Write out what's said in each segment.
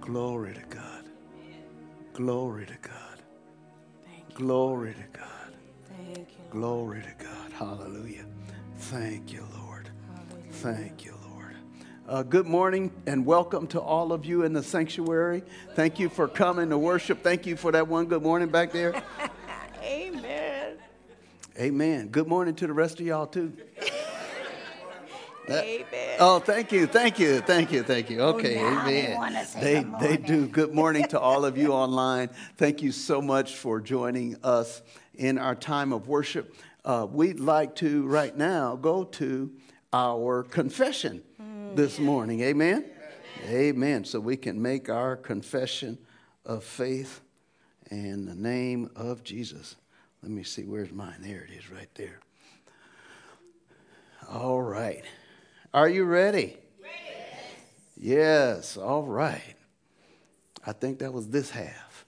Glory to God. Glory to God. Glory to God. Thank you. Glory to God. Hallelujah. Thank you, Lord. Hallelujah. Thank you, Lord. Good morning and welcome to all of you in the sanctuary. Thank you for coming to worship. Thank you for that one good morning back there. Amen. Amen. Good morning to the rest of y'all too. Amen. Oh, thank you. Okay, now amen. they wanna say good They do. morning. Good morning to all of you online. Thank you so much for joining us in our time of worship. We'd like to right now go to our confession this morning. Amen. Amen. So we can make our confession of faith in the name of Jesus. Let me see. Where's mine? There it is right there. All right. Are you ready? Yes, all right. I think that was this half.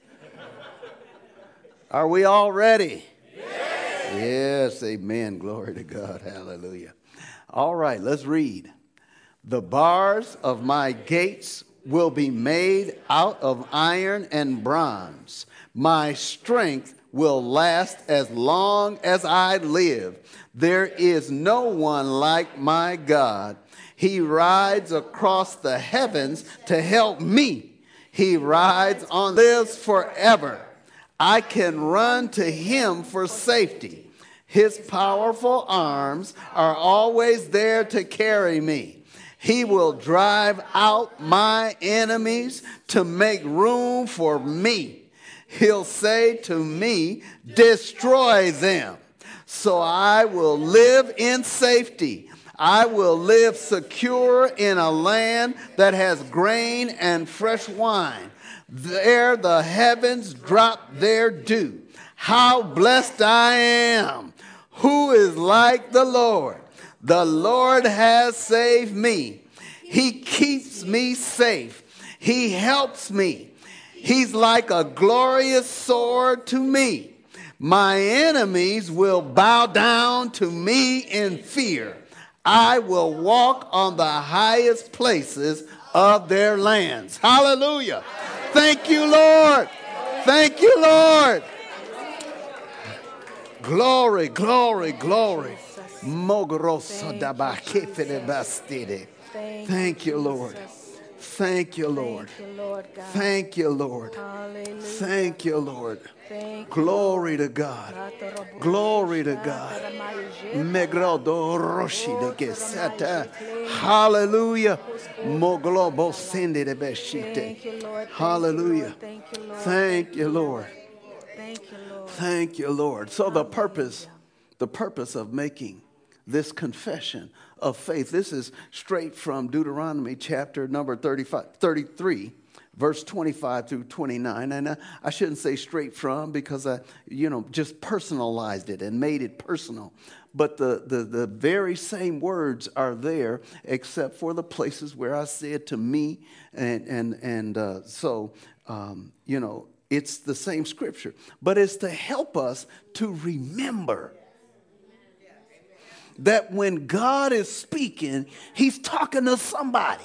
Are we all ready? Yes, amen. Glory to God. Hallelujah. All right, let's read. The bars of my gates will be made out of iron and bronze. My strength will last as long as I live. There is no one like my God. He rides across the heavens to help me. He rides on, lives forever. I can run to him for safety. His powerful arms are always there to carry me. He will drive out my enemies to make room for me. He'll say to me, destroy them. So I will live in safety. I will live secure in a land that has grain and fresh wine. There the heavens drop their dew. How blessed I am. Who is like the Lord? The Lord has saved me. He keeps me safe. He helps me. He's like a glorious sword to me. My enemies will bow down to me in fear. I will walk on the highest places of their lands. Hallelujah. Thank you, Lord. Thank you, Lord. Glory, glory, glory. Thank you, Lord. Thank you, Lord. Thank you, Lord. Thank you, Lord. Glory to God. Glory to God. Hallelujah. Hallelujah. Thank you, Lord. Thank you, Lord. So the purpose of making this confession of faith, this is straight from Deuteronomy chapter number 33, verse 25 through 29. And I shouldn't say straight from because I, just personalized it and made it personal. But the very same words are there except for the places where I said to me. So it's the same scripture. But it's to help us to remember that when God is speaking, he's talking to somebody.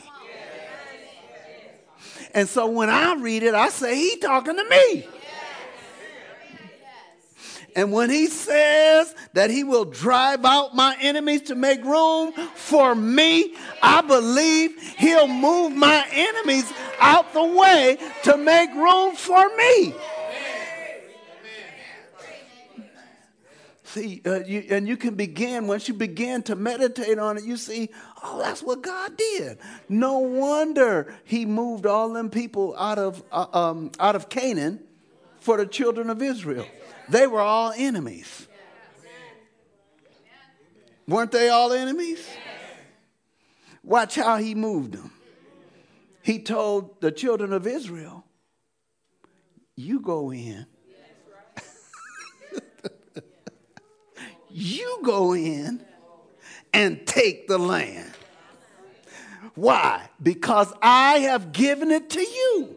And so when I read it, I say, he's talking to me. And when he says that he will drive out my enemies to make room for me, I believe he'll move my enemies out the way to make room for me. See, you can begin, once you begin to meditate on it, you see, oh, that's what God did. No wonder he moved all them people out of Canaan for the children of Israel. They were all enemies. Weren't they all enemies? Watch how he moved them. He told the children of Israel, you go in. You go in and take the land. Why? Because I have given it to you.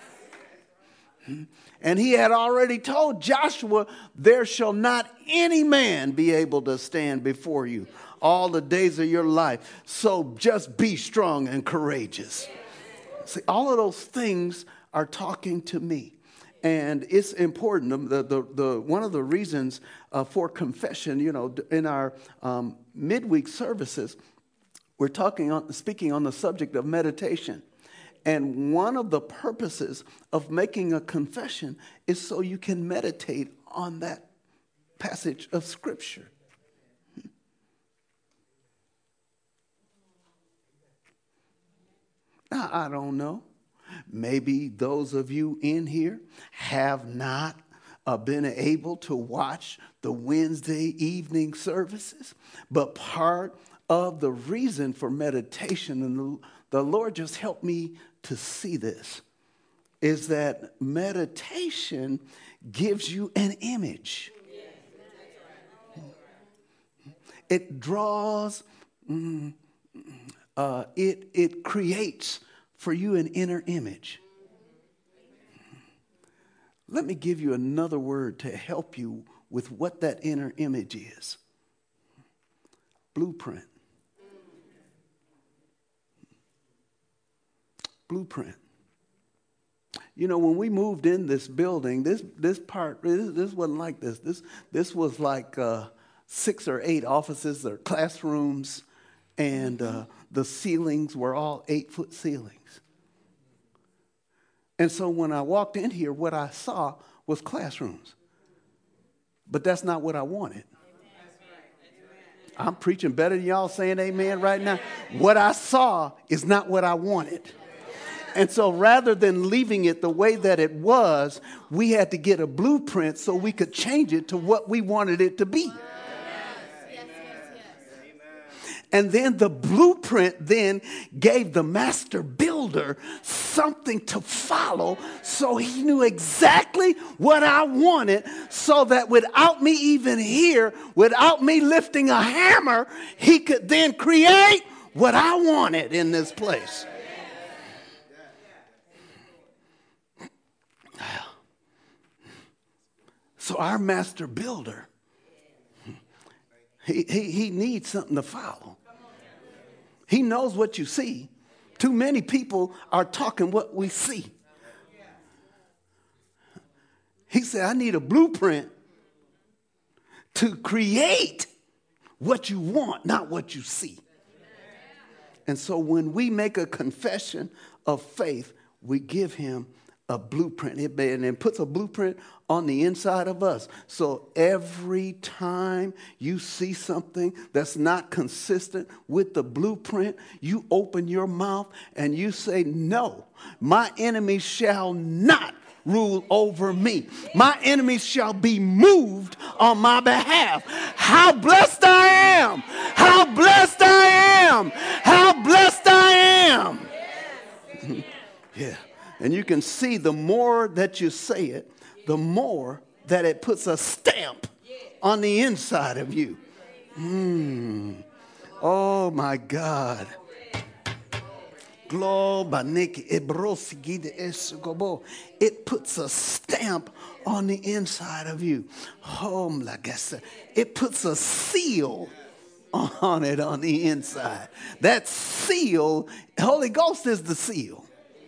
And he had already told Joshua, there shall not any man be able to stand before you all the days of your life. So just be strong and courageous. See, all of those things are talking to me. And it's important. One of the reasons for confession, in our midweek services, we're speaking on the subject of meditation. And one of the purposes of making a confession is so you can meditate on that passage of Scripture. Now, I don't know. Maybe those of you in here have not been able to watch the Wednesday evening services, but part of the reason for meditation, and the Lord just helped me to see this, is that meditation gives you an image. It draws, it creates for you an inner image. Let me give you another word to help you with what that inner image is. Blueprint. Blueprint. When we moved in this building, this wasn't like this. This was like 6 or 8 offices or classrooms, and the ceilings were all 8-foot ceilings. And so when I walked in here, what I saw was classrooms. But that's not what I wanted. I'm preaching better than y'all saying amen right now. What I saw is not what I wanted. And so rather than leaving it the way that it was, we had to get a blueprint so we could change it to what we wanted it to be. And then the blueprint then gave the master builder something to follow, so he knew exactly what I wanted, so that without me even here, without me lifting a hammer, he could then create what I wanted in this place. So our master builder, he needs something to follow. He knows what you see. Too many people are talking what we see. He said, I need a blueprint to create what you want, not what you see. And so when we make a confession of faith, we give him a blueprint. It puts a blueprint on the inside of us. So every time you see something that's not consistent with the blueprint, you open your mouth and you say, no, my enemies shall not rule over me. My enemies shall be moved on my behalf. How blessed I am! How blessed I am! How blessed I am! Yeah. And you can see the more that you say it, the more that it puts a stamp on the inside of you. Oh, my God. It puts a stamp on the inside of you. It puts a seal on it on the inside. That seal, Holy Ghost is the seal.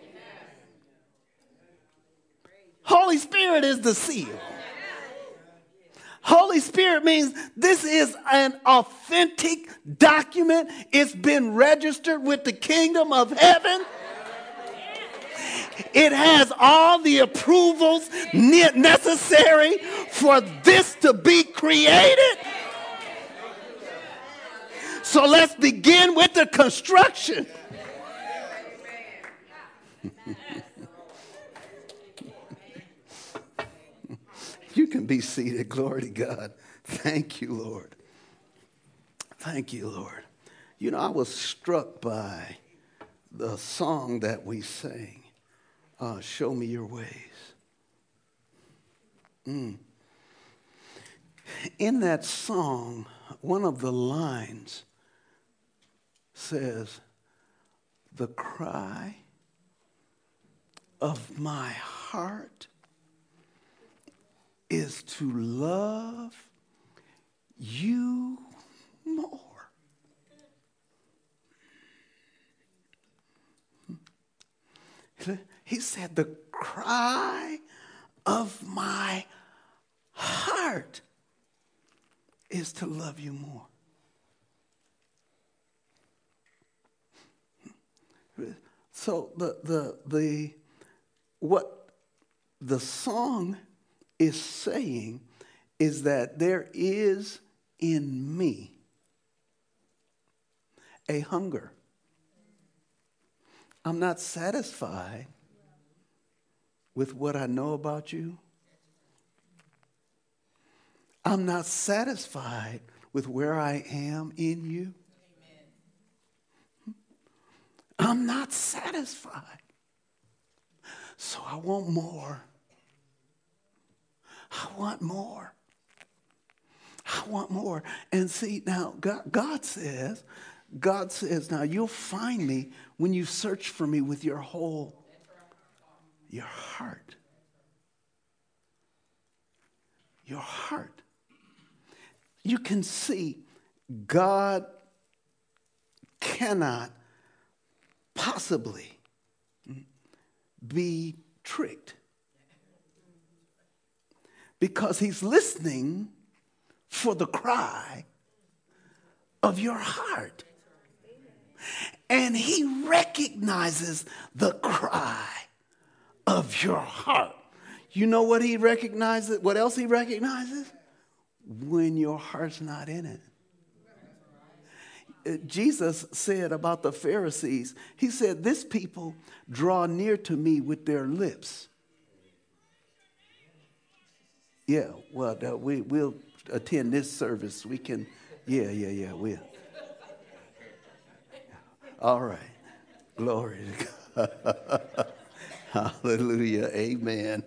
Holy Spirit is the seal. Holy Spirit means this is an authentic document. It's been registered with the kingdom of heaven. It has all the approvals necessary for this to be created. So let's begin with the construction. You can be seated. Glory to God. Thank you, Lord. Thank you, Lord. I was struck by the song that we sang, Show Me Your Ways. In that song, one of the lines says, the cry of my heart is to love you more. He said, the cry of my heart is to love you more. So what the song is saying is that there is in me a hunger. I'm not satisfied with what I know about you. I'm not satisfied with where I am in you. I'm not satisfied. So I want more. I want more. I want more. And see, now God says, now you'll find me when you search for me with your heart. Your heart. You can see God cannot possibly be tricked, because he's listening for the cry of your heart. And he recognizes the cry of your heart. You know what he recognizes? What else he recognizes? When your heart's not in it. Jesus said about the Pharisees, he said, this people draw near to me with their lips. Yeah, well, we'll attend this service. We can, we'll. All right. Glory to God. Hallelujah. Amen.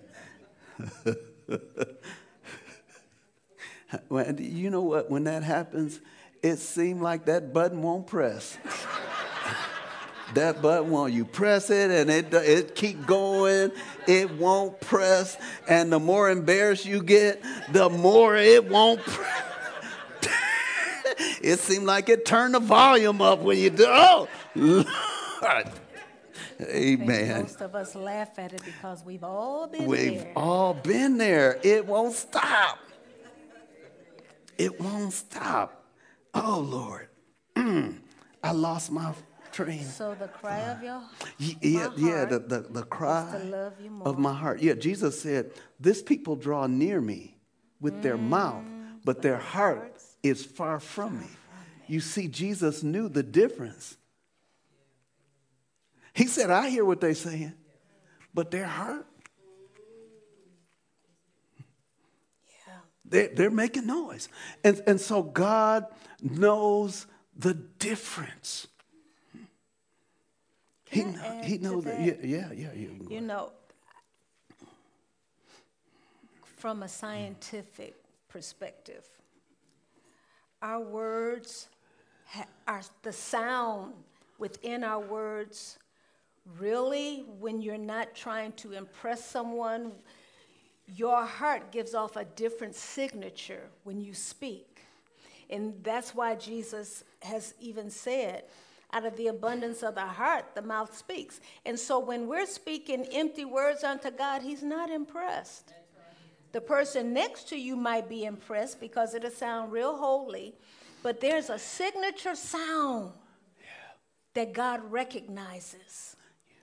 You know what? When that happens, it seems like that button won't press. That button won't. You press it and it keep going. It won't press. And the more embarrassed you get, the more it won't press. It seemed like it turned the volume up when you do. Oh, Lord. Amen. Most of us laugh at it because we've all been there. We've all been there. It won't stop. It won't stop. Oh, Lord. I lost my train. So the cry of your heart the cry is to love you more. of my heart. Yeah, Jesus said, this people draw near me with their mouth, but their heart is far from me. You see, Jesus knew the difference. He said, I hear what they're saying, but their heart, they're making noise. And so God knows the difference. He knows that. Yeah. You know, from a scientific perspective, our words, the sound within our words, really, when you're not trying to impress someone, your heart gives off a different signature when you speak. And that's why Jesus has even said, out of the abundance of the heart, the mouth speaks. And so when we're speaking empty words unto God, he's not impressed. The person next to you might be impressed because it'll sound real holy, but there's a signature sound that God recognizes.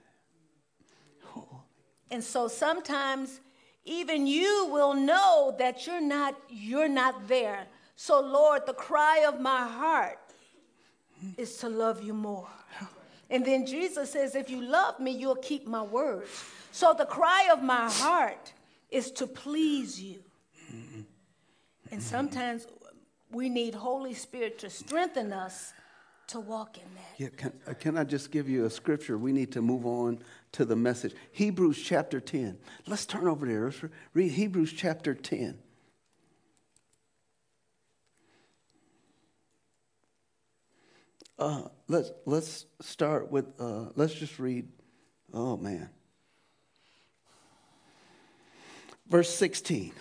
And so sometimes even you will know that you're not there. So Lord, the cry of my heart is to love you more. And then Jesus says, if you love me, you'll keep my word. So the cry of my heart is to please you. And sometimes we need Holy Spirit to strengthen us to walk in that. Yeah, can I just give you a scripture? We need to move on to the message. Hebrews chapter 10. Let's turn over there. Let's read Hebrews chapter 10. Let's start with, let's just read, oh man. Verse 16.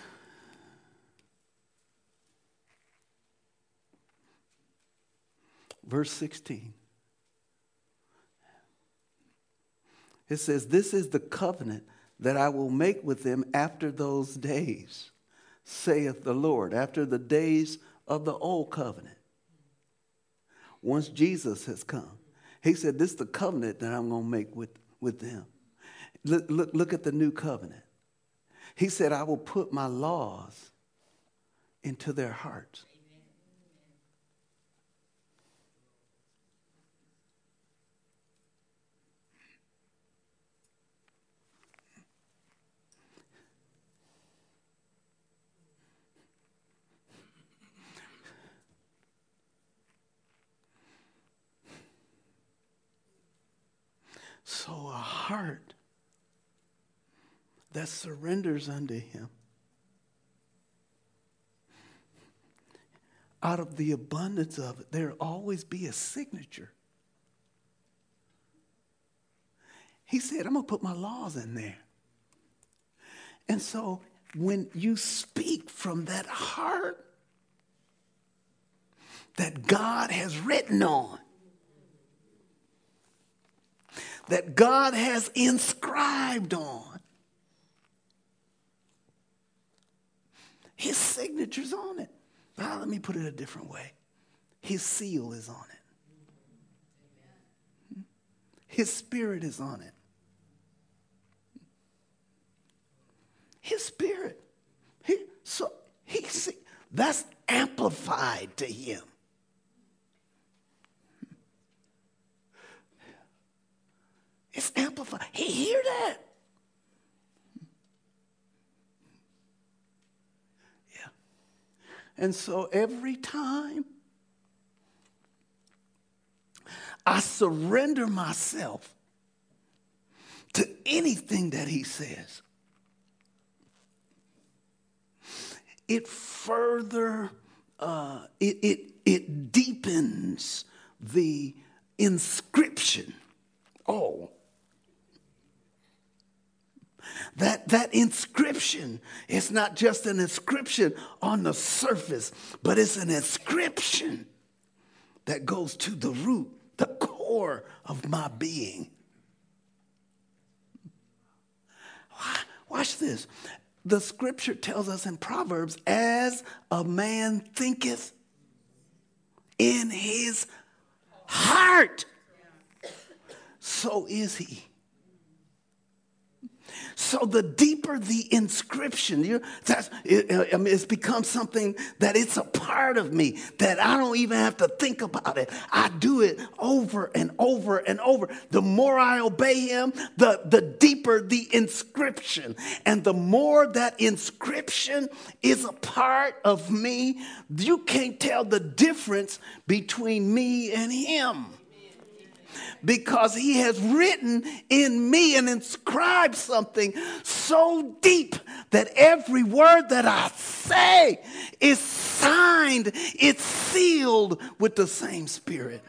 Verse 16. It says, this is the covenant that I will make with them after those days, saith the Lord, after the days of the old covenant. Once Jesus has come, he said, this is the covenant that I'm going to make with them. Look at the new covenant. He said, I will put my laws into their hearts. So a heart that surrenders unto him, out of the abundance of it, there'll always be a signature. He said, I'm going to put my laws in there. And so when you speak from that heart that God has written on, that God has inscribed on, his signature's on it. Let me put it a different way. His seal is on it. His spirit is on it. His spirit. That's amplified to him. It's amplified. He hear that. Yeah. And so every time I surrender myself to anything that he says, it further, it deepens the inscription. Oh. That inscription is not just an inscription on the surface, but it's an inscription that goes to the root, the core of my being. Watch this. The scripture tells us in Proverbs, as a man thinketh in his heart, so is he. So the deeper the inscription, it's become something that it's a part of me, that I don't even have to think about it. I do it over and over and over. The more I obey him, the deeper the inscription. And the more that inscription is a part of me, you can't tell the difference between me and him. Because he has written in me and inscribed something so deep that every word that I say is signed, it's sealed with the same spirit.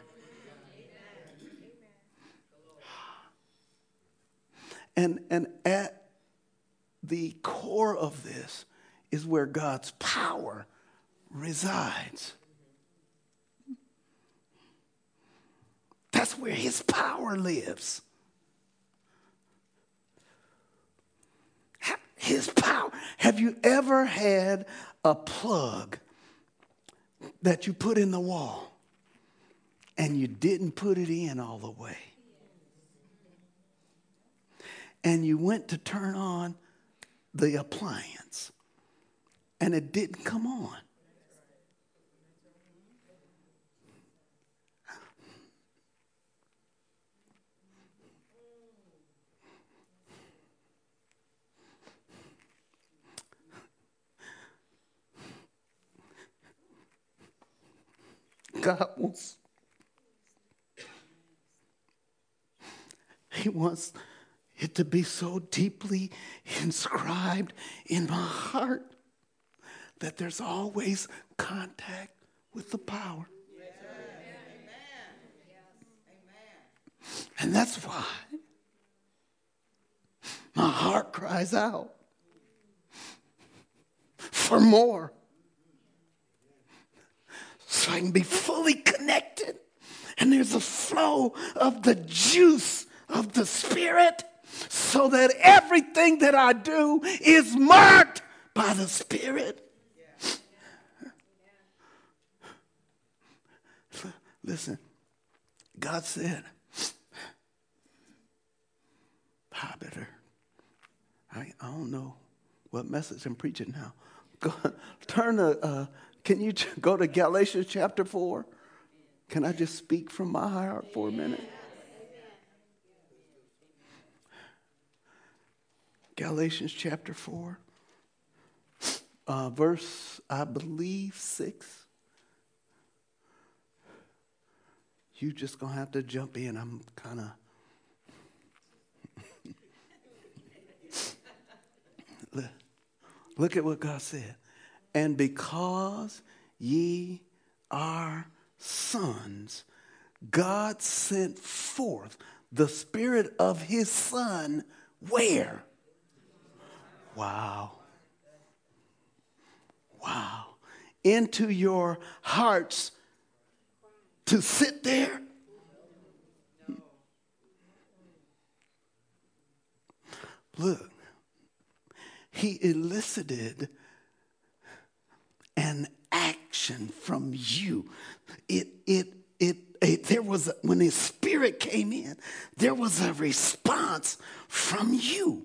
And at the core of this is where God's power resides. That's where his power lives. His power. Have you ever had a plug that you put in the wall and you didn't put it in all the way? And you went to turn on the appliance and it didn't come on. God wants, he wants it to be so deeply inscribed in my heart that there's always contact with the power. And that's why my heart cries out for more. So I can be fully connected. And there's a flow of the juice of the Spirit so that everything that I do is marked by the Spirit. Listen, God said, I don't know what message I'm preaching now. Can you go to Galatians chapter 4? Can I just speak from my heart for a minute? Galatians chapter 4, verse, I believe, 6. You just going to have to jump in. I'm kind of... Look at what God said. And because ye are sons, God sent forth the Spirit of his Son. Where? Wow. Wow. Into your hearts to sit there. Look, he elicited an action from you. There was, when his Spirit came in, there was a response from you.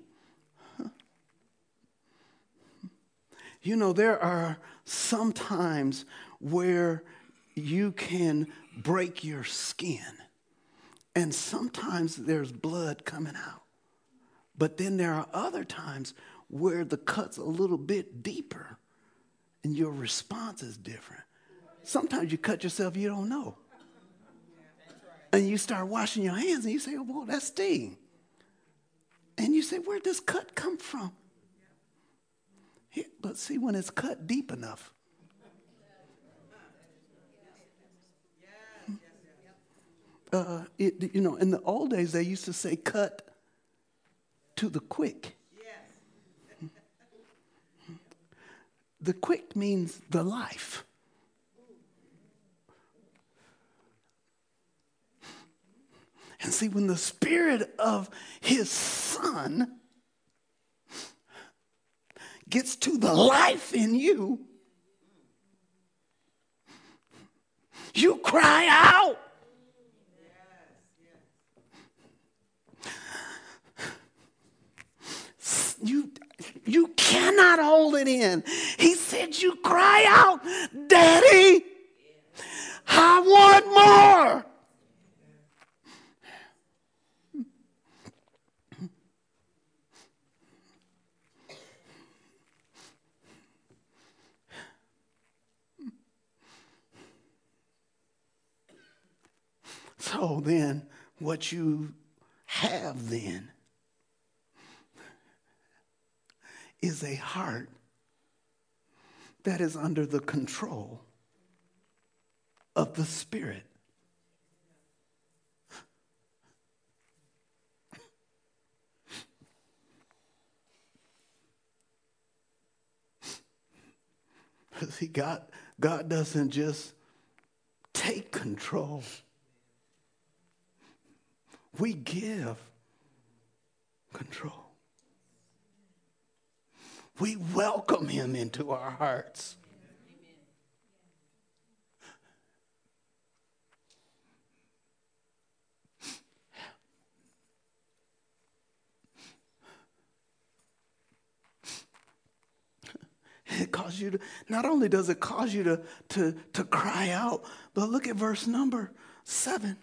You know, there are some times where you can break your skin, and sometimes there's blood coming out. But then there are other times where the cut's a little bit deeper and your response is different. Sometimes you cut yourself, you don't know. And you start washing your hands and you say, oh, boy, that's sting. And you say, where'd this cut come from? Yeah, but see, when it's cut deep enough, in the old days, they used to say cut to the quick. The quick means the life. And see, when the Spirit of his Son gets to the life in you, you cry out. You cannot hold it in. He said, you cry out, Daddy, I want more. So then, what you have then is a heart that is under the control of the Spirit. See, God doesn't just take control. We give control. We welcome him into our hearts. It causes you to, not only does it cause you to cry out, but look at verse number 7.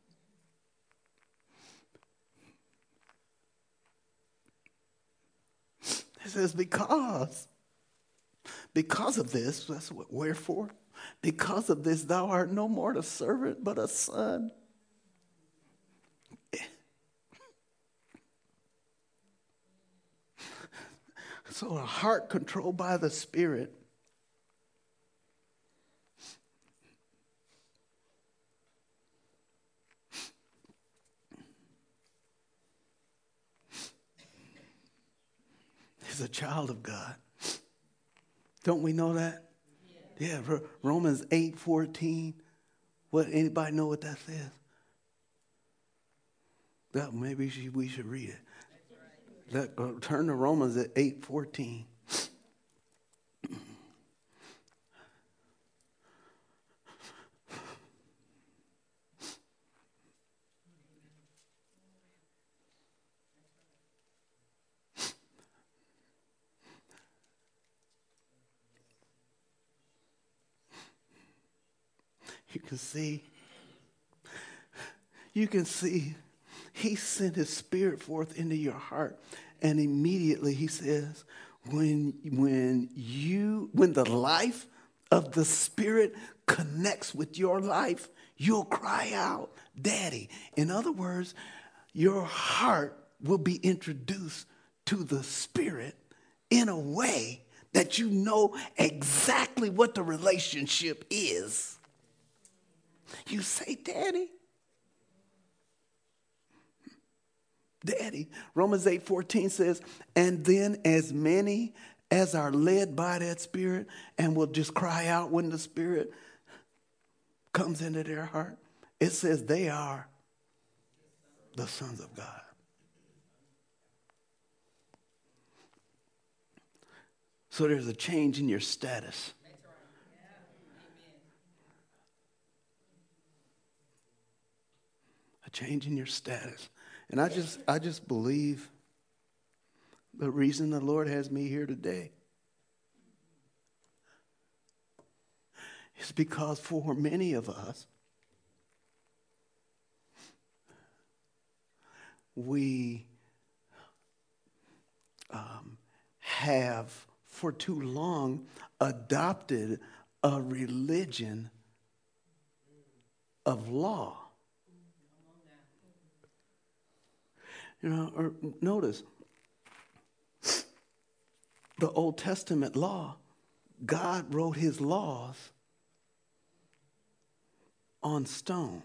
It says, because of this, that's what, wherefore, because of this, thou art no more a servant, but a son. So a heart controlled by the Spirit is a child of God. Don't we know that? Yeah, Romans 8:14. What, anybody know what that says? That maybe we should read it. Turn to Romans at 8:14. You can see he sent his spirit forth into your heart. And immediately he says, when the life of the spirit connects with your life, you'll cry out, Daddy. In other words, your heart will be introduced to the spirit in a way that you know exactly what the relationship is. You say, Daddy. Daddy. Romans 8:14 says, and then as many as are led by that spirit and will just cry out when the spirit comes into their heart, it says they are the sons of God. So there's a change in your status. A change in your status. And I just believe the reason the Lord has me here today is because for many of us, we have for too long adopted a religion of law. You know, or notice, the Old Testament law, God wrote his laws on stone.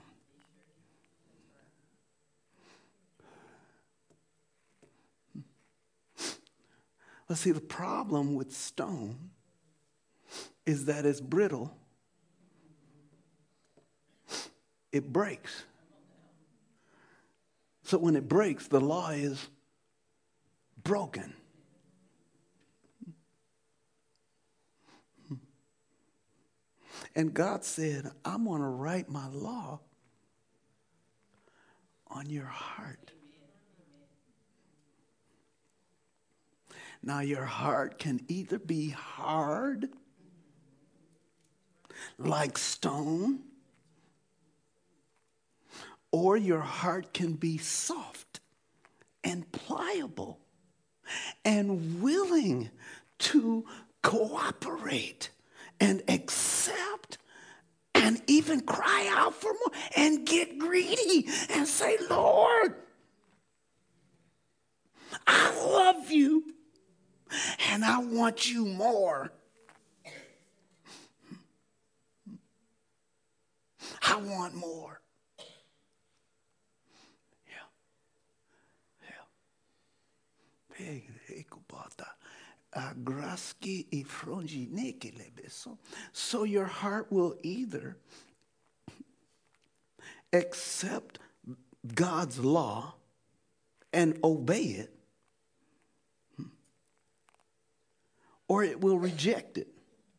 Let's see, the problem with stone is that it's brittle. It breaks. So when it breaks, the law is broken. And God said, I'm going to write my law on your heart. Now, your heart can either be hard, like stone, or your heart can be soft and pliable and willing to cooperate and accept and even cry out for more and get greedy and say, Lord, I love you and I want you more. I want more. So your heart will either accept God's law and obey it, or it will reject it.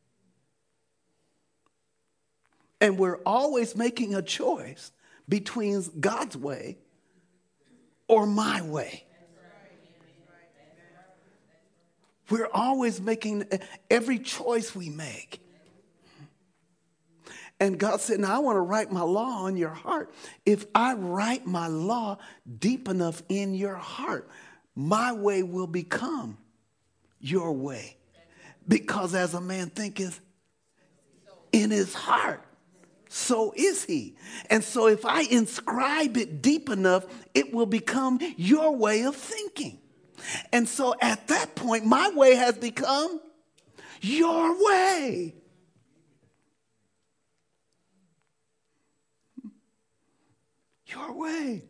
And we're always making a choice between God's way or my way. We're always making every choice we make. And God said, now I want to write my law on your heart. If I write my law deep enough in your heart, my way will become your way. Because as a man thinketh in his heart, so is he. And so if I inscribe it deep enough, it will become your way of thinking. And so at that point, my way has become your way. Your way.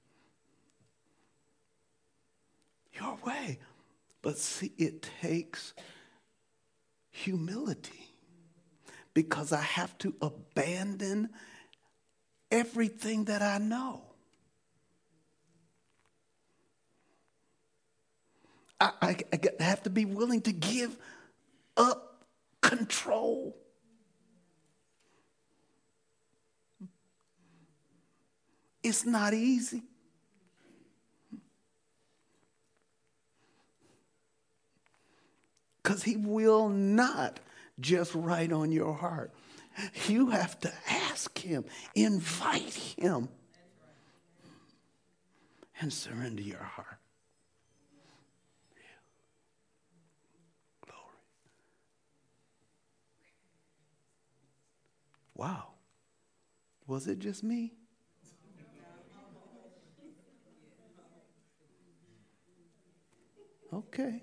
Your way. But see, it takes humility because I have to abandon everything that I know. I have to be willing to give up control. It's not easy. Because he will not just write on your heart. You have to ask him, invite him, and surrender your heart. Glory. Wow. Was it just me? Okay.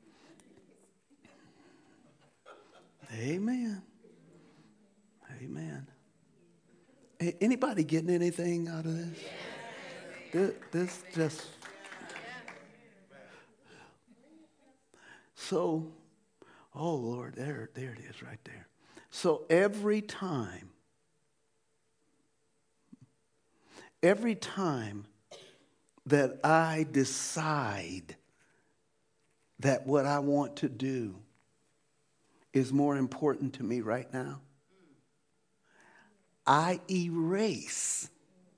Amen. Amen. Anybody getting anything out of this? This just... So, oh Lord, there it is right there. So every time that I decide that what I want to do is more important to me right now, I erase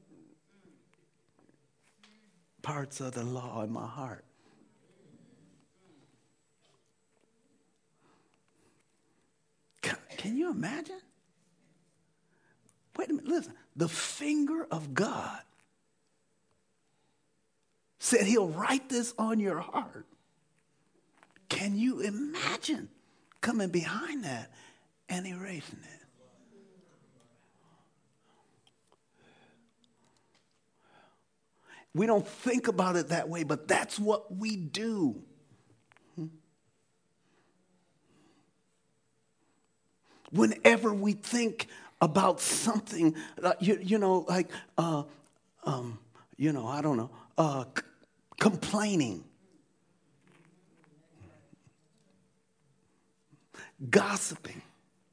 parts of the law in my heart. Can you imagine? Wait a minute, listen. The finger of God said he'll write this on your heart. Can you imagine coming behind that and erasing it? We don't think about it that way, but that's what we do. Whenever we think about something, I don't know, complaining, gossiping,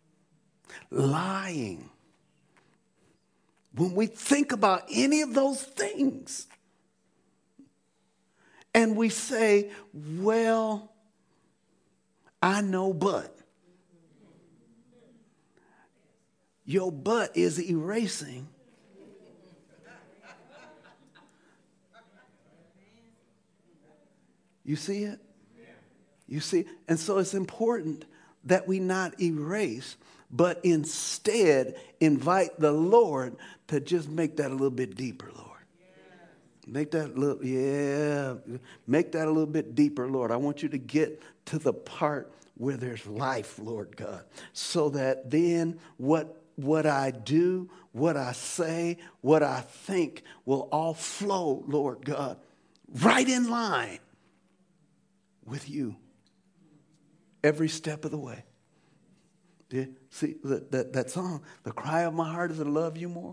lying. When we think about any of those things and we say, well, I know but. Your but is erasing. You see it? You see? And so it's important that we not erase, but instead invite the Lord to just make that a little bit deeper, Lord. Make that a little bit deeper, Lord. I want you to get to the part where there's life, Lord God, so that then what I do, what I say, what I think will all flow, Lord God, right in line with you every step of the way. Yeah, see that song, the cry of my heart is to love you more,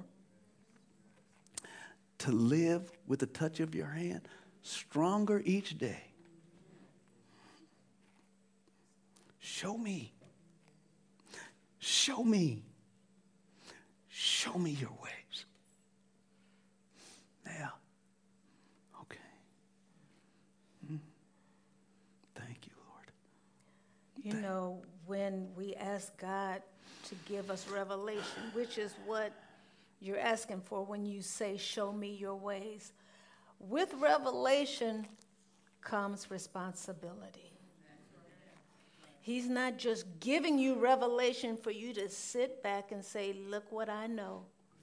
to live with the touch of your hand, stronger each day. Show me. Show me. Show me your ways. Yeah. Okay. Thank you, Lord. You know, when we ask God to give us revelation, which is what you're asking for when you say, show me your ways. With revelation comes responsibility. He's not just giving you revelation for you to sit back and say, look what I know.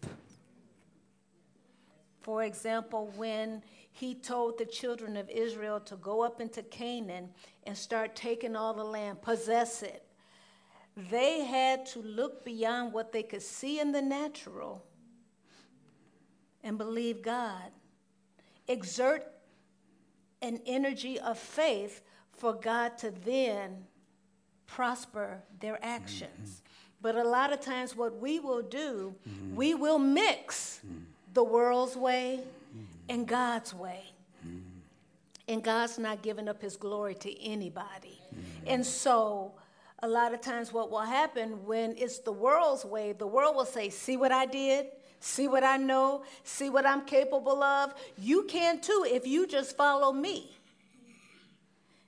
For example, when he told the children of Israel to go up into Canaan and start taking all the land, possess it, they had to look beyond what they could see in the natural and believe God. Exert an energy of faith for God to then prosper their actions. But a lot of times what we will do, we will mix the world's way and God's way. And God's not giving up his glory to anybody. And so a lot of times what will happen when it's the world's way, the world will say, see what I did? See what I know? See what I'm capable of? You can too if you just follow me.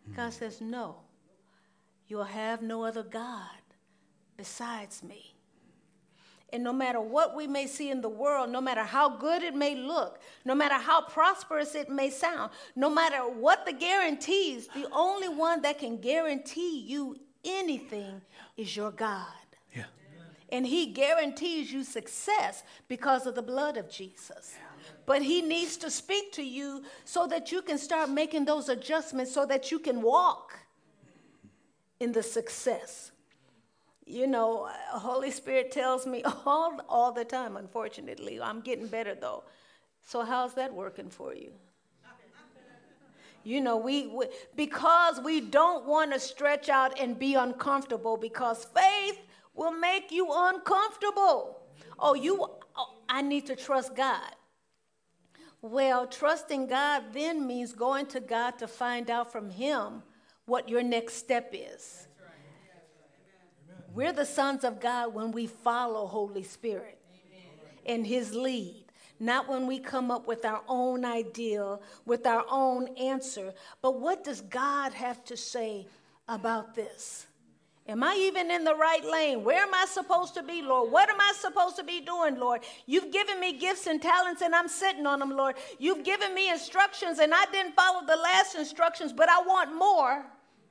God says, no, you'll have no other God besides me. And no matter what we may see in the world, no matter how good it may look, no matter how prosperous it may sound, no matter what the guarantees, the only one that can guarantee you anything is your God. Yeah. And he guarantees you success because of the blood of Jesus. But he needs to speak to you so that you can start making those adjustments so that you can walk in the success. You know, Holy Spirit tells me all the time, unfortunately. I'm getting better, though. So how's that working for you? You know, because we don't want to stretch out and be uncomfortable, because faith will make you uncomfortable. I need to trust God. Well, trusting God then means going to God to find out from him what your next step is. We're the sons of God when we follow Holy Spirit and his lead, not when we come up with our own idea, with our own answer. But what does God have to say about this? Am I even in the right lane? Where am I supposed to be, Lord? What am I supposed to be doing, Lord? You've given me gifts and talents, and I'm sitting on them, Lord. You've given me instructions, and I didn't follow the last instructions, but I want more.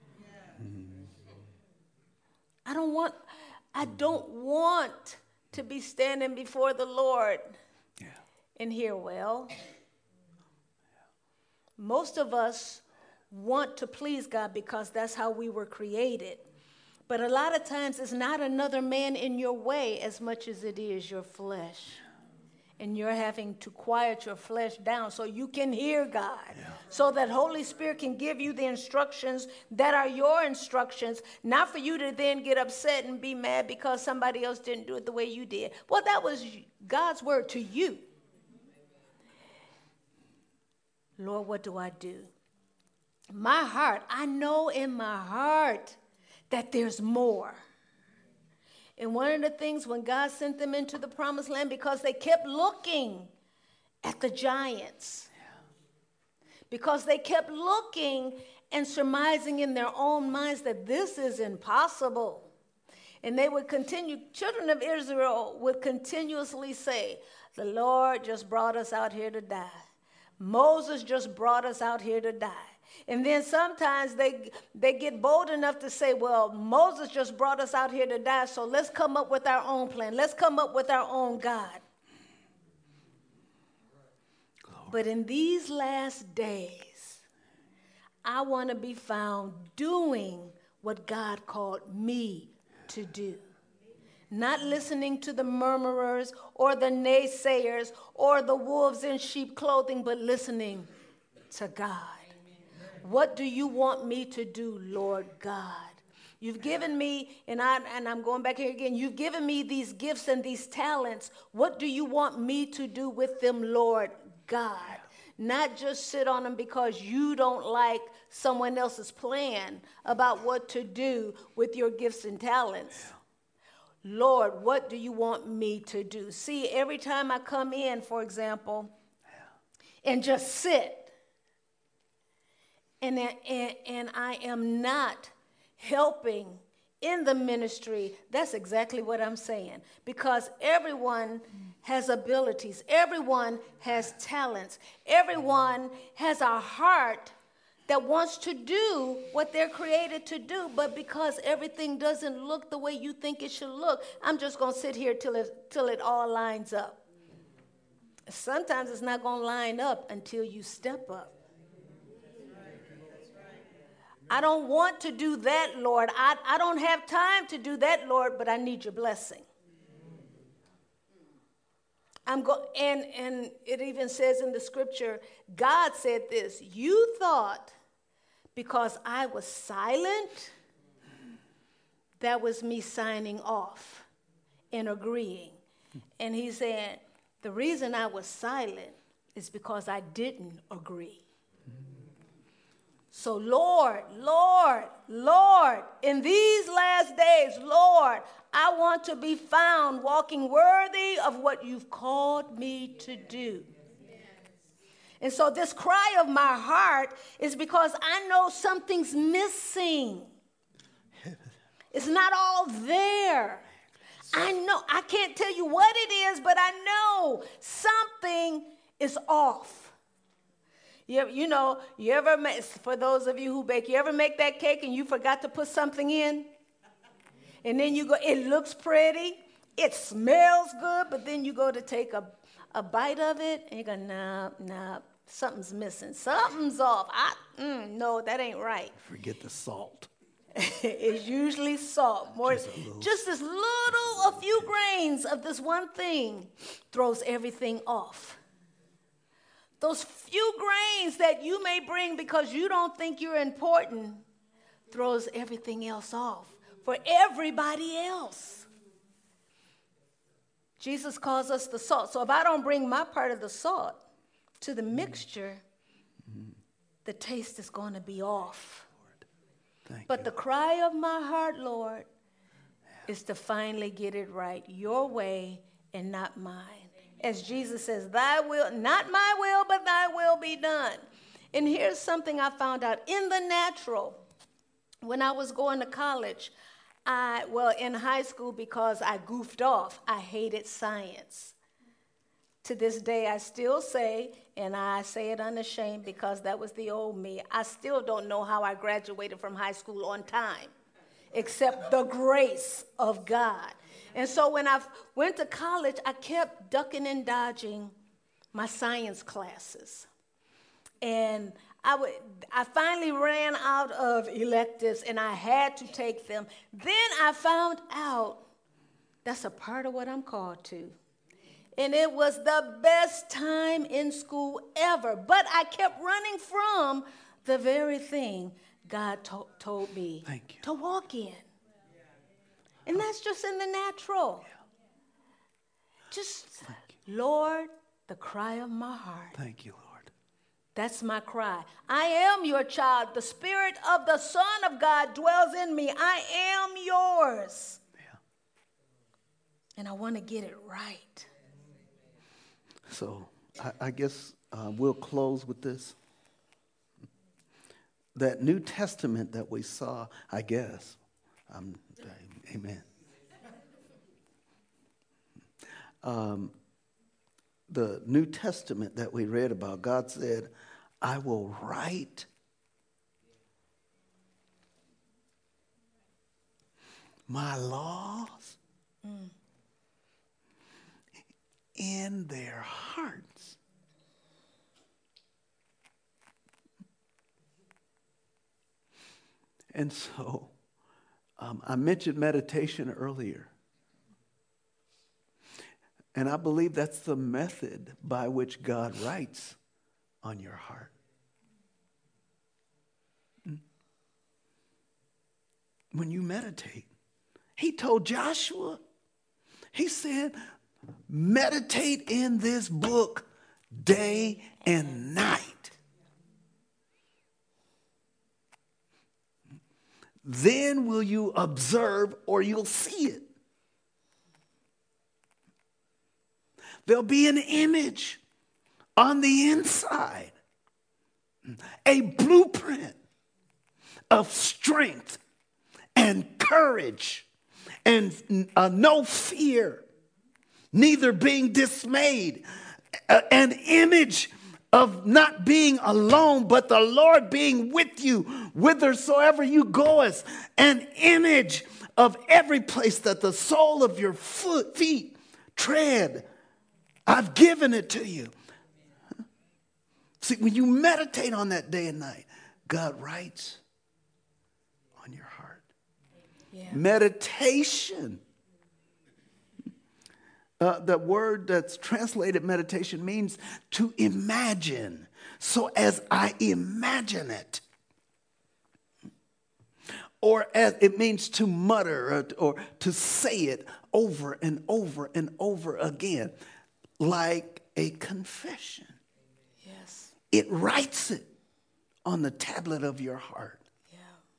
I don't want to be standing before the Lord and hear, well, most of us want to please God because that's how we were created. But a lot of times it's not another man in your way as much as it is your flesh. And you're having to quiet your flesh down so you can hear God. Yeah. So that Holy Spirit can give you the instructions that are your instructions, not for you to then get upset and be mad because somebody else didn't do it the way you did. Well, that was God's word to you. Lord, what do I do? My heart, I know in my heart that there's more. And one of the things when God sent them into the promised land, because they kept looking at the giants, because they kept looking and surmising in their own minds that this is impossible. And they would continue, children of Israel would continuously say, the Lord just brought us out here to die. Moses just brought us out here to die. And then sometimes they get bold enough to say, well, Moses just brought us out here to die, so let's come up with our own plan. Let's come up with our own God. Glory. But in these last days, I want to be found doing what God called me to do. Not listening to the murmurers or the naysayers or the wolves in sheep clothing, but listening to God. What do you want me to do, Lord God? You've given me, and I'm going back here again, you've given me these gifts and these talents. What do you want me to do with them, Lord God? Not just sit on them because you don't like someone else's plan about what to do with your gifts and talents. Lord, what do you want me to do? See, every time I come in, for example, and just sit, and I am not helping in the ministry, that's exactly what I'm saying. Because everyone has abilities. Everyone has talents. Everyone has a heart that wants to do what they're created to do. But because everything doesn't look the way you think it should look, I'm just going to sit here till it all lines up. Sometimes it's not going to line up until you step up. I don't want to do that, Lord. I don't have time to do that, Lord, but I need your blessing. And it even says in the scripture, God said this, you thought because I was silent, that was me signing off and agreeing. And he said, the reason I was silent is because I didn't agree. So Lord, in these last days, Lord, I want to be found walking worthy of what you've called me to do. And so this cry of my heart is because I know something's missing. It's not all there. I know, I can't tell you what it is, but I know something is off. You ever make, for those of you who bake, you ever make that cake and you forgot to put something in? And then you go, it looks pretty, it smells good, but then you go to take a bite of it and you go, nah, something's missing. Something's off. No, that ain't right. Forget the salt. It's usually salt. Just this little, a few grains of this one thing throws everything off. Those few grains that you may bring because you don't think you're important throws everything else off for everybody else. Jesus calls us the salt. So if I don't bring my part of the salt to the mixture, the taste is going to be off. But the cry of my heart, Lord, is to finally get it right, your way and not mine. As Jesus says, thy will, not my will, but thy will be done. And here's something I found out in the natural. When I was going to college, in high school, because I goofed off, I hated science. To this day, I still say, and I say it unashamed because that was the old me, I still don't know how I graduated from high school on time, except the grace of God. And so when I went to college, I kept ducking and dodging my science classes. And I finally ran out of electives, and I had to take them. Then I found out that's a part of what I'm called to. And it was the best time in school ever. But I kept running from the very thing God told me to walk in. And that's just in the natural. Just, Lord, the cry of my heart. Thank you, Lord. That's my cry. I am your child. The Spirit of the Son of God dwells in me. I am yours. Yeah. And I want to get it right. So I guess we'll close with this. That New Testament that we saw, I guess. Amen. The New Testament that we read about, God said, I will write my laws in their hearts. And so, I mentioned meditation earlier. And I believe that's the method by which God writes on your heart. When you meditate, he told Joshua, he said, meditate in this book day and night. Then will you observe or you'll see it. There'll be an image on the inside, a blueprint of strength and courage and no fear, neither being dismayed, an image of not being alone, but the Lord being with you whithersoever you goest, an image of every place that the sole of your feet tread. I've given it to you. See, when you meditate on that day and night, God writes on your heart. Yeah. Meditation. The word that's translated meditation means to imagine. So as I imagine it, or as it means to mutter or to say it over and over and over again, like a confession. Yes. It writes it on the tablet of your heart. Yeah.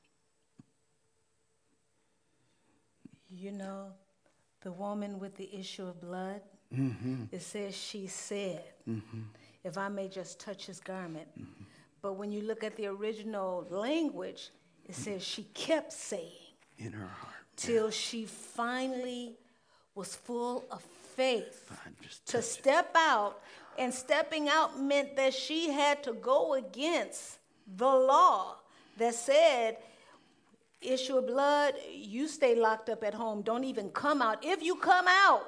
You know, the woman with the issue of blood, it says she said, if I may just touch his garment. But when you look at the original language, it says she kept saying In her heart. till she finally was full of faith Just to touch it. step out. And stepping out meant that she had to go against the law that said, issue of blood, you stay locked up at home. Don't even come out. If you come out,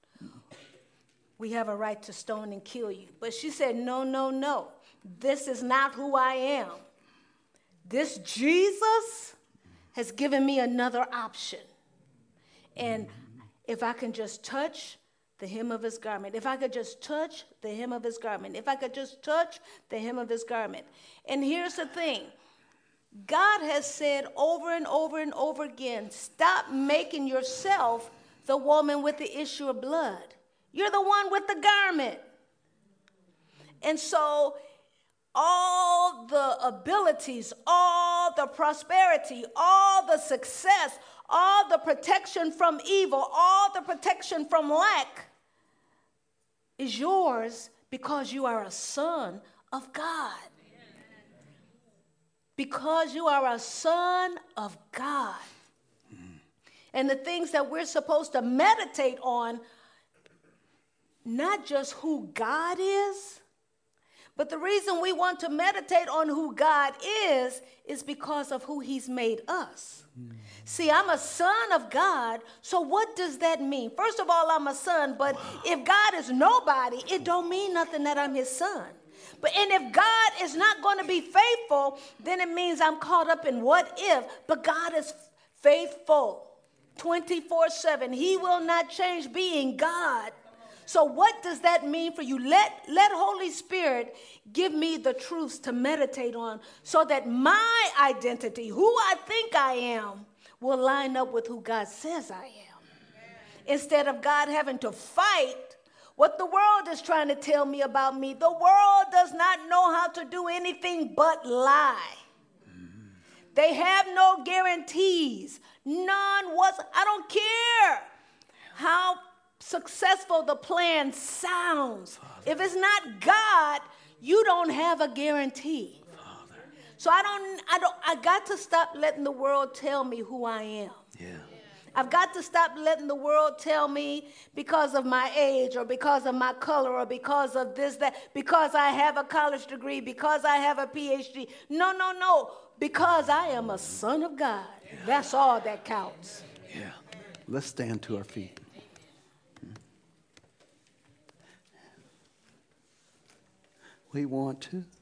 we have a right to stone and kill you. But she said, no, no, no. This is not who I am. This Jesus has given me another option. And if I can just touch the hem of his garment, if I could just touch the hem of his garment, if I could just touch the hem of his garment. And here's the thing. God has said over and over and over again, stop making yourself the woman with the issue of blood. You're the one with the garment. And so all the abilities, all the prosperity, all the success, all the protection from evil, all the protection from lack is yours because you are a son of God. Because you are a son of God. And the things that we're supposed to meditate on, not just who God is, but the reason we want to meditate on who God is because of who he's made us. See, I'm a son of God, so what does that mean? First of all, I'm a son, but if God is nobody, it don't mean nothing that I'm his son. And if God is not going to be faithful, then it means I'm caught up in what if. But God is faithful 24/7. He will not change being God. So what does that mean for you? Let Holy Spirit give me the truths to meditate on so that my identity, who I think I am, will line up with who God says I am. Instead of God having to fight what the world is trying to tell me about me. The world does not know how to do anything but lie. They have no guarantees. None whatsoever. I don't care how successful the plan sounds. If it's not God, you don't have a guarantee. So I got to stop letting the world tell me who I am. Yeah. I've got to stop letting the world tell me because of my age or because of my color or because of this, that, because I have a college degree, because I have a PhD. No, no, no. Because I am a son of God. Yeah. That's all that counts. Yeah. Let's stand to our feet. We want to